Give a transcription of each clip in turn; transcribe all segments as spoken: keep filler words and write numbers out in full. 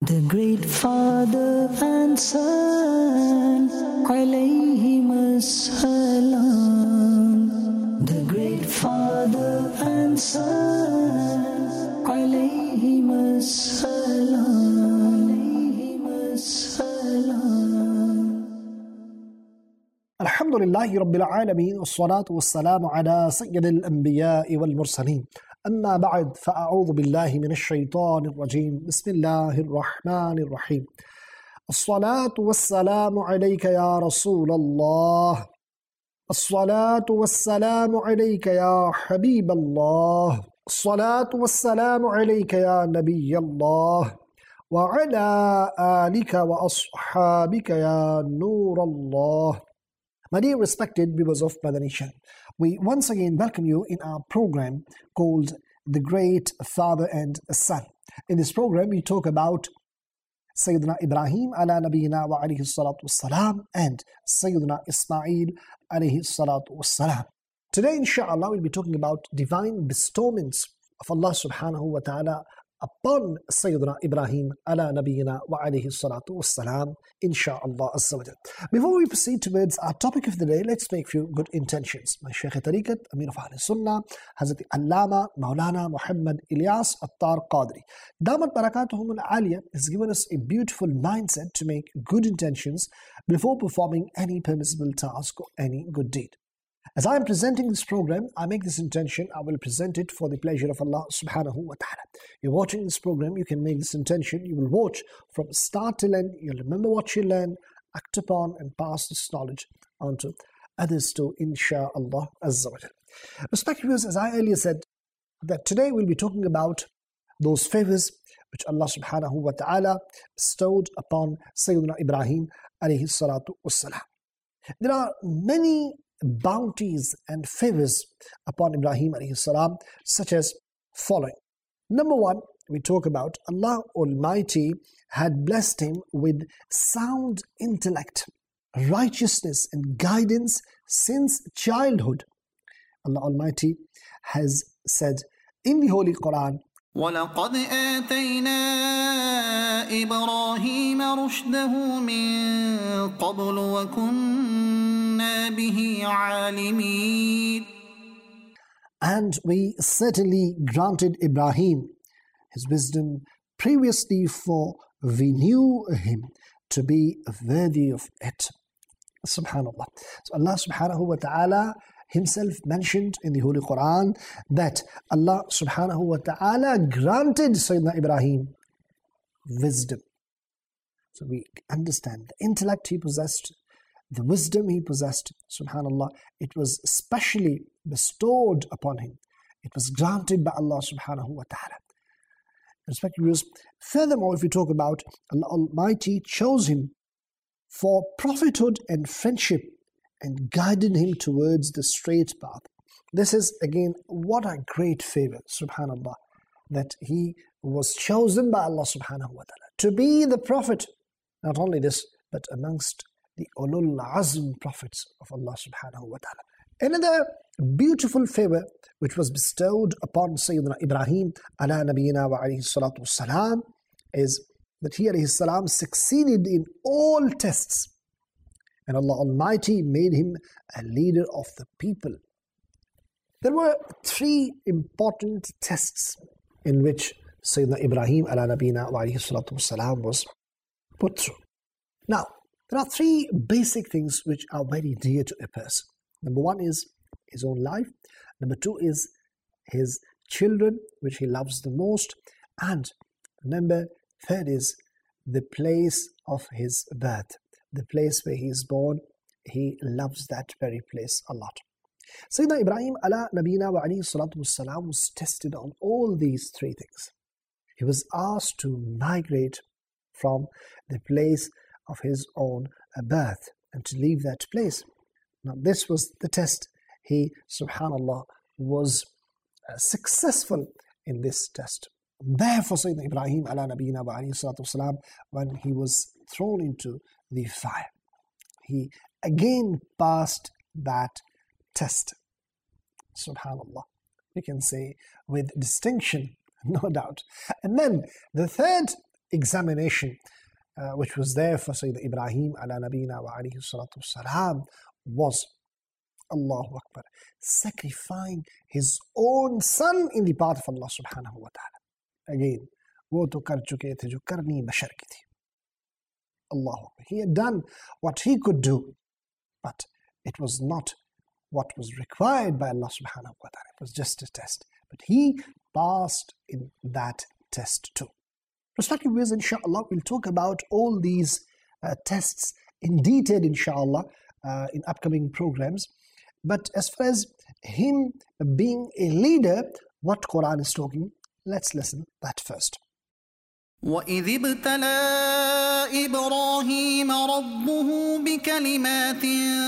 The great Father and Son, alayhim as-salam. The great Father and Son, alayhim as-salam. Alayhim as-salam. Alhamdulillahi Rabbil Alameen, wassalatu wassalamu ala sayyidil anbiya'i wal mursaleen. أما بعد فأعوذ بالله من الشيطان الرجيم بسم الله الرحمن الرحيم الصلاة والسلام عليك يا رسول الله الصلاة والسلام عليك يا حبيب الله الصلاة والسلام عليك يا نبي الله وعلى آلك وأصحابك يا نور الله. My dear respected viewers of Madani Channel, we once again welcome you in our program called The Great Father and Son. In this program, we talk about Sayyidina Ibrahim ala nabiyina wa alayhi salatu wassalam and Sayyidina Ismail alayhi salatu wassalam. Today, inshallah, we'll be talking about divine bestowments of Allah subhanahu wa ta'ala upon Sayyidina Ibrahim ala nabiyina wa alayhi salatu wassalam, insha'Allah azza wa jal. Before we proceed towards our topic of the day, let's make a few good intentions. My Shaykh Tariqat, Amir of Ahl Sunnah, Hazrat Allama Maulana Muhammad Ilyas Attar Qadri, Damat Barakatuhum al-Aliyah, has given us a beautiful mindset to make good intentions before performing any permissible task or any good deed. As I am presenting this program, I make this intention, I will present it for the pleasure of Allah subhanahu wa ta'ala. You're watching this program, you can make this intention, you will watch from start till end, you'll remember what you learn, act upon and pass this knowledge on to others too, insha'Allah azza wa jal. Respected viewers, as I earlier said, that today we'll be talking about those favors which Allah subhanahu wa ta'ala bestowed upon Sayyidina Ibrahim alayhi salatu wassalam. There are many bounties and favors upon Ibrahim alayhi salam, such as following. Number one, we talk about Allah Almighty had blessed him with sound intellect, righteousness and guidance since childhood. Allah Almighty has said in the Holy Quran, وَلَقَدْ آتَيْنَا إِبْرَاهِيمَ رُشْدَهُ مِنْ قَبْلُ وَكُنَّا بِهِ عَالِمِينَ. And we certainly granted Ibrahim his wisdom previously, for we knew him to be worthy of it. Subhanallah. So Allah subhanahu wa ta'ala himself mentioned in the Holy Quran that Allah subhanahu wa ta'ala granted Sayyidina Ibrahim wisdom. So we understand the intellect he possessed, the wisdom he possessed, subhanallah, it was specially bestowed upon him. It was granted by Allah subhanahu wa ta'ala. Respected viewers, furthermore, if we talk about Allah Almighty chose him for prophethood and friendship and guided him towards the straight path. This is again what a great favor, subhanallah, that he was chosen by Allah subhanahu wa ta'ala to be the prophet. Not only this, but amongst the ulul azm prophets of Allah subhanahu wa ta'ala. Another beautiful favor which was bestowed upon Sayyidina Ibrahim ala nabiyina wa alayhi salatu wassalam is that he alayhi salam succeeded in all tests. And Allah Almighty made him a leader of the people. There were three important tests in which Sayyidina Ibrahim ala nabiyina wa alayhi salatu wassalam was put through. Now, there are three basic things which are very dear to a person. Number one is his own life. Number two is his children, which he loves the most. And number third is the place of his birth. The place where he is born, he loves that very place a lot. Sayyidina Ibrahim ala nabiyina wa alayhi salatu wassalam was tested on all these three things. He was asked to migrate from the place of his own birth and to leave that place. Now this was the test. He, subhanallah, was uh, successful in this test. Therefore, Sayyidina Ibrahim ala nabiyina wa alayhi salatu wassalam, when he was thrown into the fire, he again passed that test. Subhanallah. We can say with distinction, no doubt. And then the third examination uh, which was there for Sayyidina Ibrahim ala nabina wa alayhi salatu wassalam was, Allahu Akbar, sacrificing his own son in the path of Allah subhanahu wa ta'ala. Again, wo to kar chuke the jo karni bashar ki thi. Allahu Akbar. He had done what he could do, but it was not what was required by Allah subhanahu wa ta'ala. It was just a test. But he passed in that test too. Respected viewers, inshallah, we'll talk about all these uh, tests in detail, inshallah, uh, in upcoming programs. But as far as him being a leader, what Quran is talking, let's listen that first. وَإِذِ ابْتَلَى إِبْرَاهِيمَ رَبُّهُ بِكَلِمَاتٍ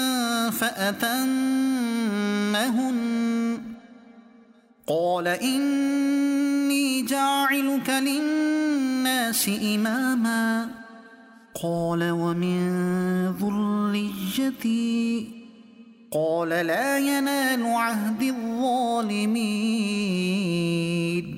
فَأَتَمَّهُنَّ قَالَ إِنِّي جَاعِلُكَ لِلنَّاسِ إِمَامًا قَالَ وَمِنْ ذُرِّيَّتِي قَالَ لَا يَنَالُ عَهْدِ الظَّالِمِينَ.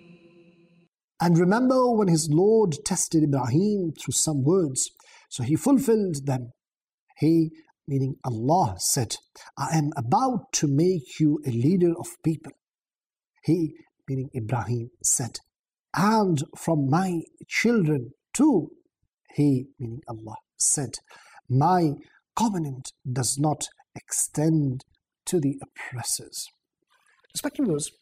And remember when his Lord tested Ibrahim through some words, so he fulfilled them. He, meaning Allah, said, I am about to make you a leader of people. He, meaning Ibrahim, said, and from my children too. He, meaning Allah, said, my covenant does not extend to the oppressors. Respected viewers,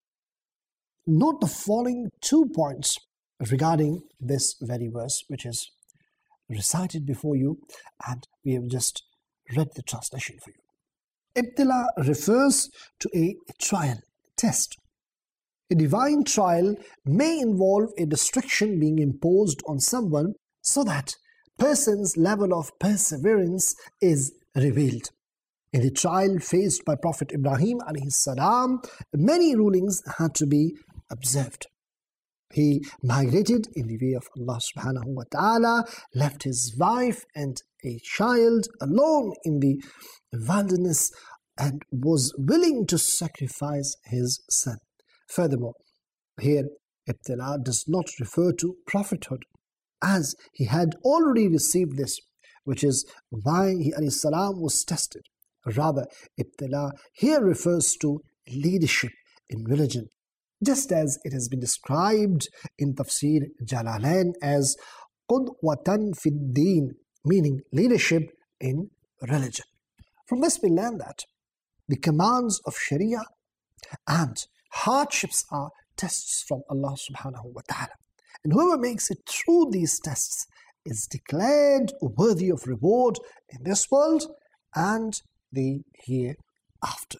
note the following two points regarding this very verse, which is recited before you, and we have just read the translation for you. Ibtila refers to a trial, test. A divine trial may involve a restriction being imposed on someone so that person's level of perseverance is revealed. In the trial faced by Prophet Ibrahim alayhi salam, many rulings had to be observed. He migrated in the way of Allah subhanahu wa ta'ala, left his wife and a child alone in the wilderness, and was willing to sacrifice his son. Furthermore, here Ibtila does not refer to prophethood, as he had already received this, which is why he alayhi salam was tested. Rather, Ibtila here refers to leadership in religion, just as it has been described in Tafsir Jalalain as Qudwatan fid Deen, meaning leadership in religion. From this we learn that the commands of Sharia and hardships are tests from Allah subhanahu wa ta'ala. And whoever makes it through these tests is declared worthy of reward in this world and the hereafter.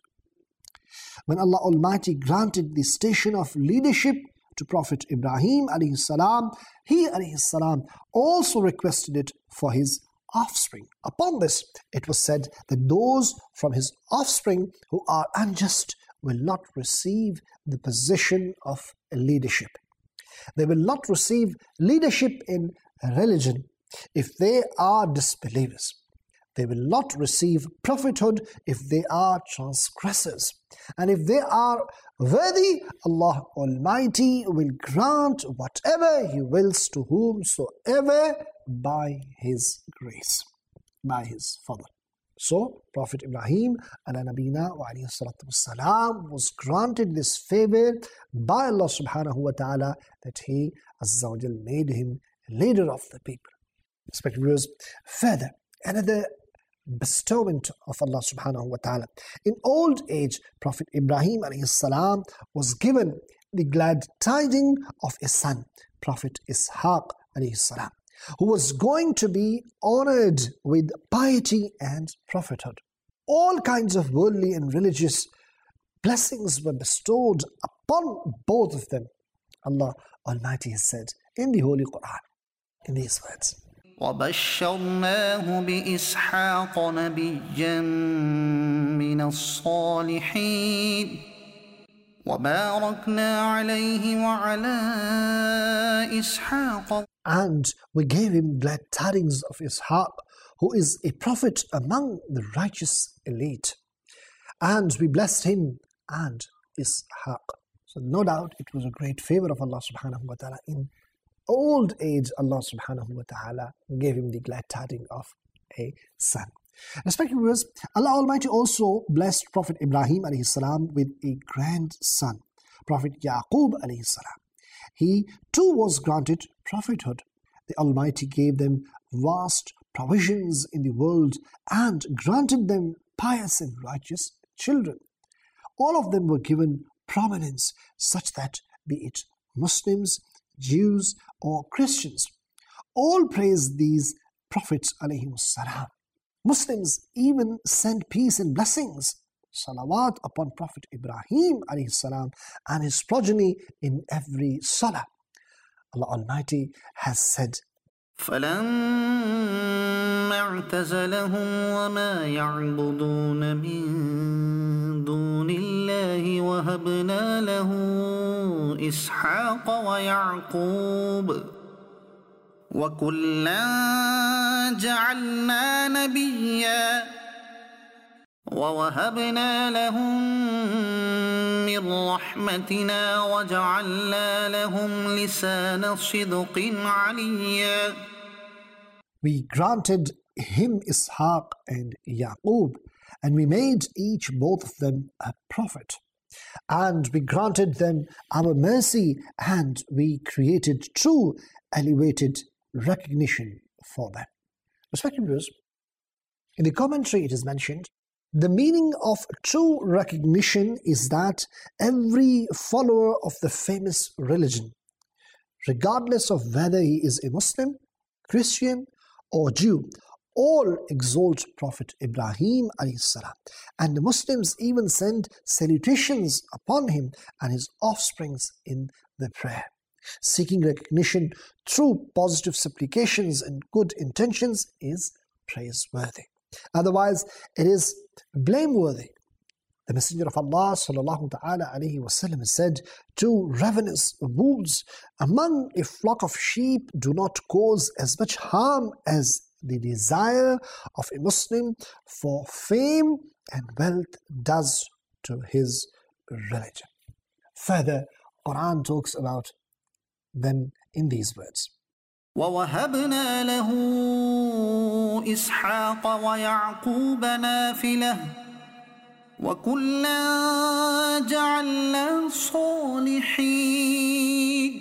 When Allah Almighty granted the station of leadership to Prophet Ibrahim alayhi salam, he alayhi salam also requested it for his offspring. Upon this, it was said that those from his offspring who are unjust will not receive the position of leadership. They will not receive leadership in religion if they are disbelievers. They will not receive prophethood if they are transgressors. And if they are worthy, Allah Almighty will grant whatever He wills to whomsoever by His grace, by His fadl. So, Prophet Ibrahim ala nabina wa alayhi salatu wassalam was granted this favor by Allah subhanahu wa ta'ala that He Azza wa Jal made him leader of the people. Respected viewers, further, another bestowment of Allah subhanahu wa ta'ala. In old age, Prophet Ibrahim alayhi salam was given the glad tidings of a son, Prophet Ishaq alayhi salam, who was going to be honored with piety and prophethood. All kinds of worldly and religious blessings were bestowed upon both of them. Allah Almighty has said in the Holy Quran, in these words, وَبَشَّرْنَاهُ بِإِسْحَاقَ نَبِيًّا مِّنَ الصَّالِحِينَ وَبَارَكْنَا عَلَيْهِ وَعَلَى إِسْحَاقَ. And we gave him glad tidings of Ishaq, who is a prophet among the righteous elite. And we blessed him and Ishaq. So no doubt it was a great favor of Allah subhanahu wa ta'ala in old age, Allah subhanahu wa ta'ala gave him the glad tidings of a son. Respected viewers, Allah Almighty also blessed Prophet Ibrahim alayhi salam with a grandson, Prophet Yaqub alayhi salam. He too was granted prophethood. The Almighty gave them vast provisions in the world and granted them pious and righteous children. All of them were given prominence such that, be it Muslims, Jews or Christians, all praised these prophets alayhimus salam. Muslims even send peace and blessings, salawat, upon Prophet Ibrahim alayhi salam and his progeny in every salah. Allah Almighty has said, فَلَمَّا اعْتَزَلَهُمْ وَمَا يَعْبُدُونَ مِن دُونِ اللَّهِ وَهَبْنَا لَهُ إِسْحَاقَ وَيَعْقُوبَ وَكُلًّا جَعَلْنَا نَبِيًّا وَوَهَبْنَا لَهُم مِّن رَّحْمَتِنَا وَجَعَلْنَا لَهُمْ لِسَانَ صِدْقٍ عَلِيًّا. We granted him Ishaq and Yaqub, and we made each both of them a prophet. And we granted them our mercy, and we created true elevated recognition for them. Respected viewers, in the commentary it is mentioned, the meaning of true recognition is that every follower of the famous religion, regardless of whether he is a Muslim, Christian or Jew, all exalt Prophet Ibrahim alayhi salam, and the Muslims even send salutations upon him and his offsprings in the prayer. Seeking recognition through positive supplications and good intentions is praiseworthy. Otherwise, it is blameworthy. The Messenger of Allah sallallahu ta'ala alayhi wa sallam said, two ravenous wolves among a flock of sheep do not cause as much harm as the desire of a Muslim for fame and wealth does to his religion. Further, Quran talks about them in these words. وَوَهَبْنَا لَهُ إِسْحَاقَ وَيَعْقُوبَ نَافِلَةً وَكُلًّا جَعَلْنَا صَالِحِينَ.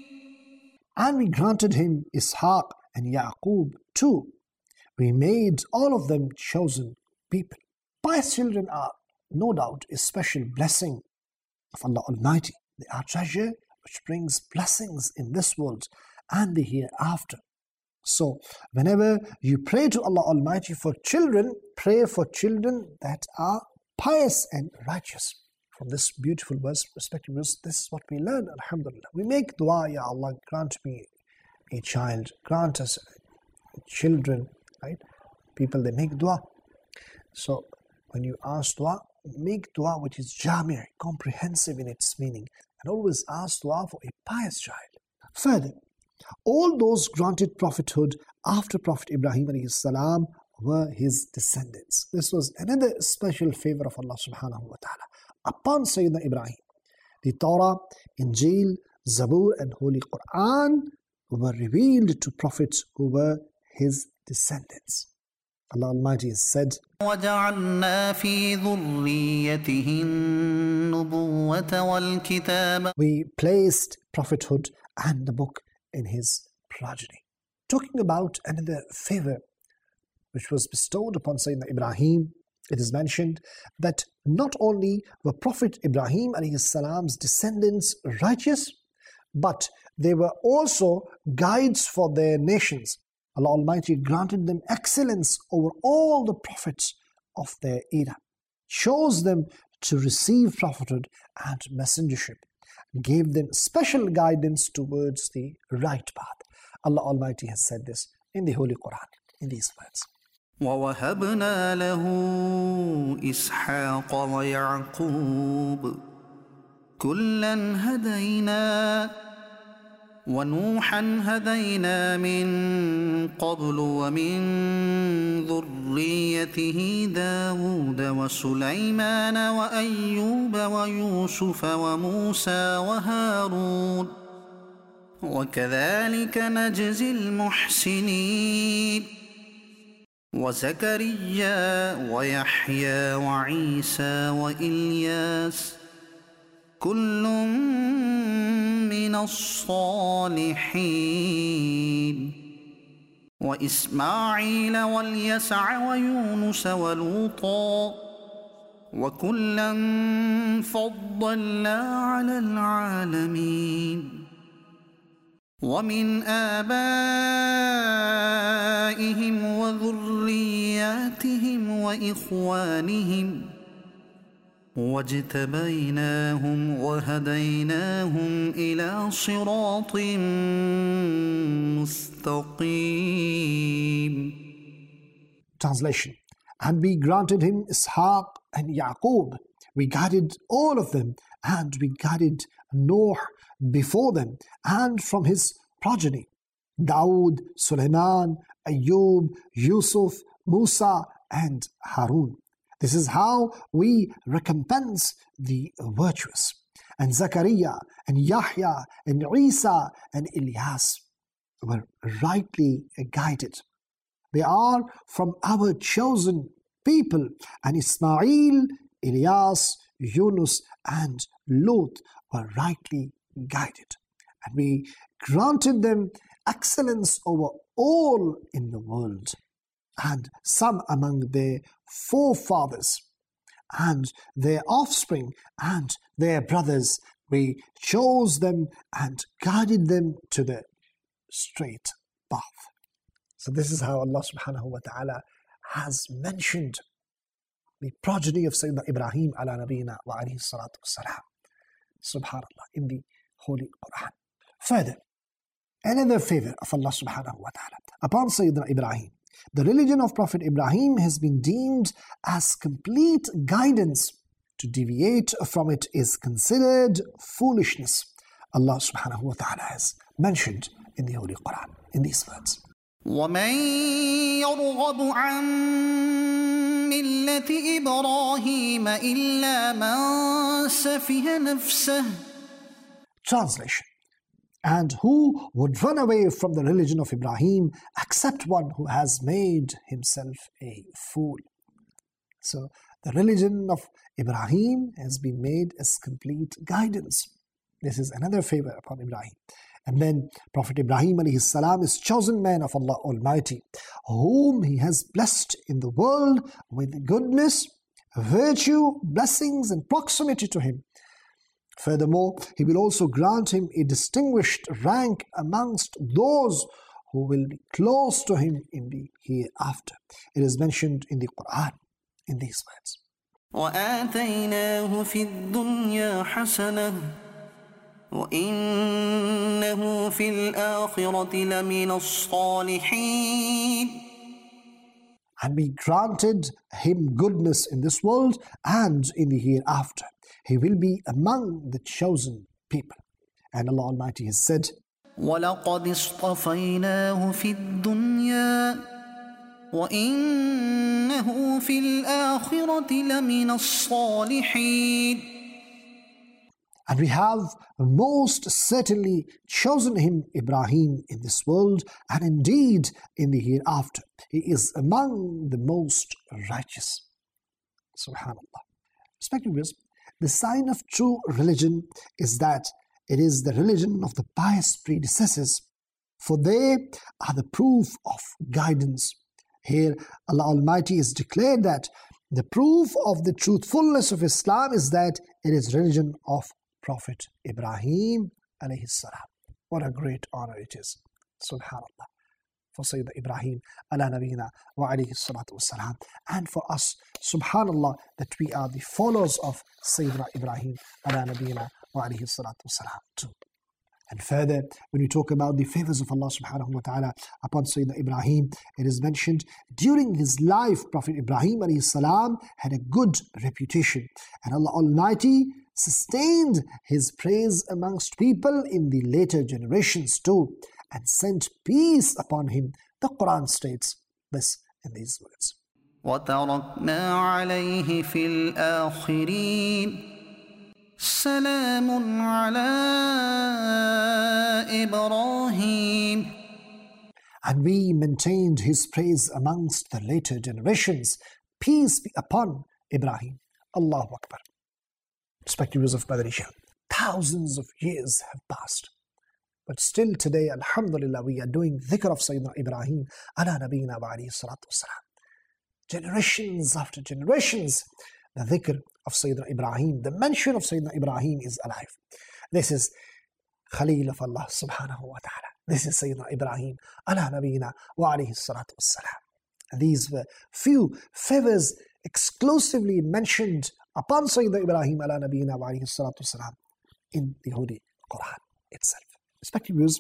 And we granted him Ishaq and Yaqub too. We made all of them chosen people. Pious children are no doubt a special blessing of Allah Almighty. They are treasure which brings blessings in this world and the hereafter. So, whenever you pray to Allah Almighty for children, pray for children that are pious and righteous. From this beautiful verse, respected verse, this is what we learn, alhamdulillah. We make dua, Ya Allah, grant me a child, grant us children, right? People, they make dua. So, when you ask dua, make dua which is jami', comprehensive in its meaning, and always ask dua for a pious child. Further, all those granted prophethood after Prophet Ibrahim alayhi salam were his descendants. This was another special favor of Allah subhanahu wa ta'ala upon Sayyidina Ibrahim. The Torah, Injil, Zabur and Holy Quran were revealed to prophets who were his descendants. Allah Almighty has said, وَجَعَلْنَا فِي ذُرِّيَّتِهِ النُّبُوَّةَ وَالْكِتَابَ. We placed prophethood and the book in his progeny. Talking about another favor which was bestowed upon Sayyidina Ibrahim, it is mentioned that not only were Prophet Ibrahim alayhi salam's descendants righteous, but they were also guides for their nations. Allah Almighty granted them excellence over all the prophets of their era, chose them to receive prophethood and messengership, gave them special guidance towards the right path. Allah Almighty has said this in the Holy Quran, in these words. وَوَهَبْنَا لَهُ إِسْحَاقَ وَيَعْقُوبَ كُلًّا هَدَيْنَا وَنُوحًا هَدَيْنَا مِن قَبْلُ وَمِن ذُرِّيَّتِهِ دَاوُودَ وَسُلَيْمَانَ وَأَيُّوبَ وَيُوسُفَ وَمُوسَى وَهَارُونَ وكذلك نجزي المحسنين وزكريا ويحيى وعيسى وإلياس كل من الصالحين وإسماعيل واليسع ويونس ولوطا وكلا فضلنا على العالمين ومن آبائهم وذرياتهم وإخوانهم واجتبيناهم وهديناهم إلى صراط مستقيم. Translation. And we granted him Ishaq and Yaqub. We guided all of them, and we guided Noah before them, and from his progeny, Dawood, Sulaiman, Ayub, Yusuf, Musa, and Harun. This is how we recompense the virtuous. And Zakaria, and Yahya, and Isa, and Ilyas were rightly guided. They are from our chosen people, and Ismail, Ilyas, Yunus, and Lut were rightly guided. And we granted them excellence over all in the world, and some among their forefathers, and their offspring, and their brothers, we chose them and guided them to the straight path. So this is how Allah subhanahu wa ta'ala has mentioned the progeny of Sayyidina Ibrahim ala nabiyina wa alayhi salatu wassalam. Subhanallah, in the Holy Quran. Further, another favor of Allah subhanahu wa ta'ala upon Sayyidina Ibrahim. The religion of Prophet Ibrahim has been deemed as complete guidance. To deviate from it is considered foolishness. Allah subhanahu wa ta'ala has mentioned in the Holy Quran, in these words. وَمَن يَرْغَبُ عَن مِّلَّةِ إِبْرَاهِيمَ إِلَّا مَن سَفِهَ نَفْسَهُ. Translation. And who would run away from the religion of Ibrahim except one who has made himself a fool? So the religion of Ibrahim has been made as complete guidance. This is another favor upon Ibrahim. And then Prophet Ibrahim alayhi salam is chosen man of Allah Almighty, whom He has blessed in the world with goodness, virtue, blessings, and proximity to Him. Furthermore, He will also grant him a distinguished rank amongst those who will be close to Him in the hereafter. It is mentioned in the Quran in these words. وَآتَيْنَاهُ فِي الدُّنْيَا حَسَنَةً وَإِنَّهُ فِي الْآخِرَةِ لَمِنَ الصَّالِحِينَ. And we granted him goodness in this world and in the hereafter. He will be among the chosen people. And Allah Almighty has said, وَلَقَدِ اصْطَفَيْنَاهُ فِي الدُّنْيَا وَإِنَّهُ فِي الْآخِرَةِ لَمِنَ الصَّالِحِينَ. And we have most certainly chosen him, Ibrahim, in this world, and indeed in the hereafter. He is among the most righteous. Subhanallah. Respected viewers, the sign of true religion is that it is the religion of the pious predecessors, for they are the proof of guidance. Here, Allah Almighty has declared that the proof of the truthfulness of Islam is that it is religion of Prophet Ibrahim alayhi salam. What a great honor it is. Subhanallah. For Sayyidina Ibrahim ala nabiyina wa alayhi salatu wassalam. And for us, subhanallah, that we are the followers of Sayyidina Ibrahim ala nabiyina wa alayhi salatu wassalam too. And further, when you talk about the favors of Allah subhanahu wa ta'ala upon Sayyidina Ibrahim, it is mentioned during his life, Prophet Ibrahim alayhi salam had a good reputation. And Allah Almighty sustained his praise amongst people in the later generations too, and sent peace upon him. The Quran states this in these words. وَتَرَكْنَا عَلَيْهِ فِي الْآخِرِينَ سلام على إبراهيم. And we maintained his praise amongst the later generations. Peace be upon Ibrahim. Allahu Akbar. Respected viewers of Madani Channel, thousands of years have passed. But still today, alhamdulillah, we are doing dhikr of Sayyidina Ibrahim ala nabiyina wa alayhi salatu wasalam. Generations after generations, the dhikr of Sayyidina Ibrahim, the mention of Sayyidina Ibrahim is alive. This is Khalil of Allah subhanahu wa ta'ala. This is Sayyidina Ibrahim ala nabiyina wa alayhi salatu wasalam. And these were few favors exclusively mentioned upon Sayyidina Ibrahim ala nabiyina wa alayhi salatu wasalam in the Holy Quran itself. Respected viewers,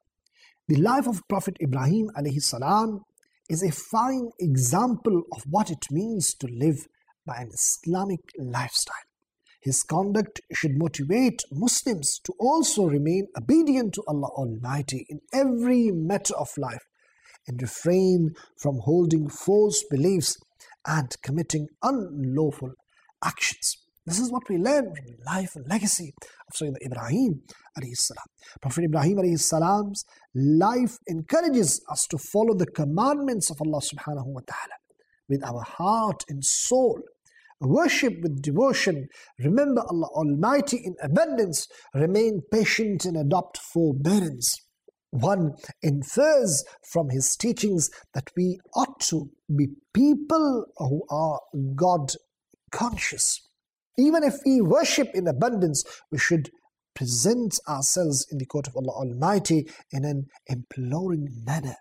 the life of Prophet Ibrahim alayhi salam is a fine example of what it means to live by an Islamic lifestyle. His conduct should motivate Muslims to also remain obedient to Allah Almighty in every matter of life and refrain from holding false beliefs and committing unlawful actions. This is what we learn from the life and legacy of Sayyidina Ibrahim alayhi salam. Prophet Ibrahim alayhi salam's life encourages us to follow the commandments of Allah subhanahu wa ta'ala with our heart and soul. Worship with devotion, remember Allah Almighty in abundance, remain patient and adopt forbearance. One infers from his teachings that we ought to be people who are God conscious. Even if we worship in abundance, we should present ourselves in the court of Allah Almighty in an imploring manner,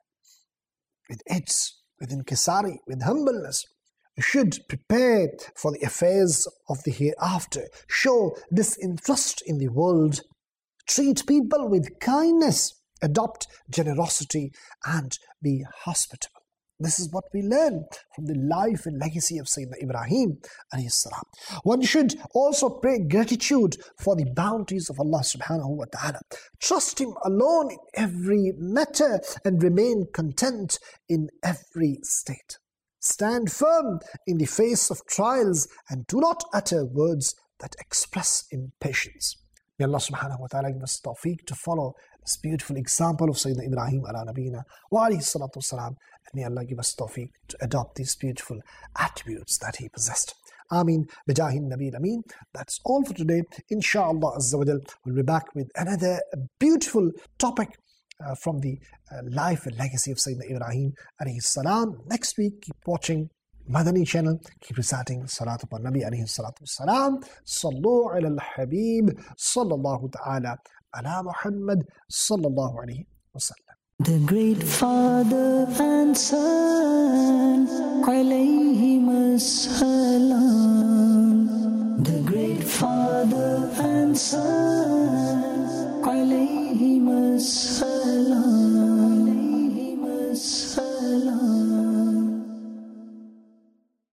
with its, with inkisari, with humbleness. We should prepare for the affairs of the hereafter, show disinterest in the world, treat people with kindness, adopt generosity, and be hospitable. This is what we learn from the life and legacy of Sayyidina Ibrahim alayhi salam. One should also pray gratitude for the bounties of Allah subhanahu wa ta'ala. Trust Him alone in every matter and remain content in every state. Stand firm in the face of trials and do not utter words that express impatience. May Allah subhanahu wa ta'ala give us tawfiq to follow this beautiful example of Sayyidina Ibrahim ala nabiyina wa alayhi salatu wasalam. And may Allah give us tawfiq to adopt these beautiful attributes that he possessed. Ameen. Bijahin Nabil Ameen. That's all for today. Insha'Allah Azza wa Jal. We'll be back with another beautiful topic uh, from the uh, life and legacy of Sayyidina Ibrahim alayhi salam. Next week, keep watching Madani Channel. Keep reciting Salat upon Nabi alayhi salatu salam. Sallu ala al-Habib. Sallallahu ta'ala ala Muhammad. Sallallahu alayhi wa sallam. The great Father and Son, alayhim as-salam. The great Father and Son.